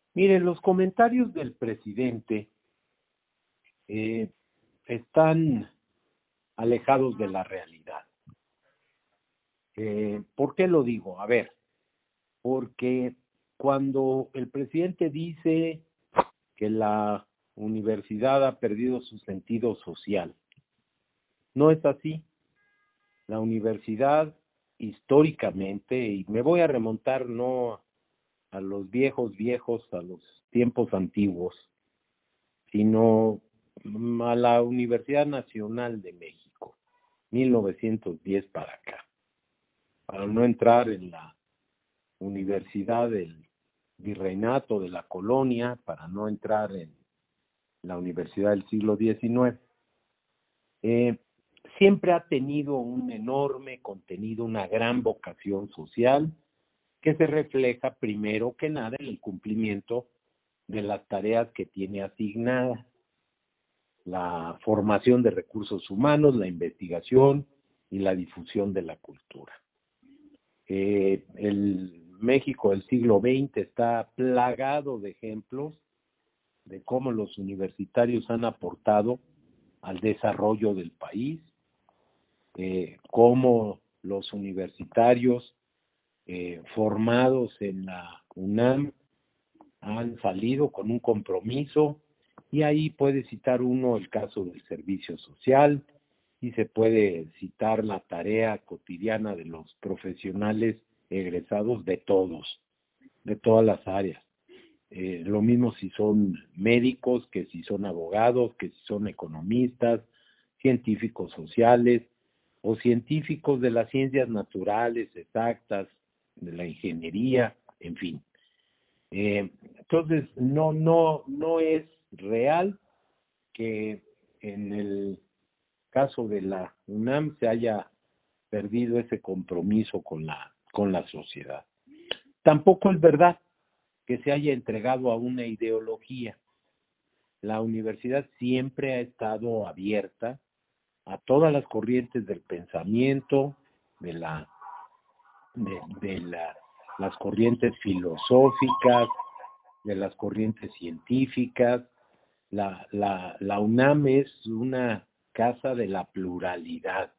Miren, los comentarios del presidente están alejados de la realidad. ¿Por qué lo digo? A ver, porque cuando el presidente dice que la universidad ha perdido su sentido social, no es así. La universidad históricamente, y me voy a remontar no a los viejos, a los tiempos antiguos, sino a la Universidad Nacional de México, 1910 para acá, para no entrar en la Universidad del Virreinato de la Colonia, para no entrar en la Universidad del siglo XIX. Siempre ha tenido un enorme contenido, una gran vocación social, que se refleja primero que nada en el cumplimiento de las tareas que tiene asignadas: la formación de recursos humanos, la investigación y la difusión de la cultura. El México del siglo XX está plagado de ejemplos de cómo los universitarios han aportado al desarrollo del país, cómo los universitarios formados en la UNAM han salido con un compromiso, y ahí puede citar uno el caso del servicio social, y se puede citar la tarea cotidiana de los profesionales egresados de todas las áreas. Lo mismo si son médicos, que si son abogados, que si son economistas, científicos sociales o científicos de las ciencias naturales, exactas, de la ingeniería, en fin. Entonces, no es real que en el caso de la UNAM se haya perdido ese compromiso con la sociedad. Tampoco es verdad que se haya entregado a una ideología. La universidad siempre ha estado abierta a todas las corrientes del pensamiento, las corrientes filosóficas, de las corrientes científicas. La UNAM es una casa de la pluralidad.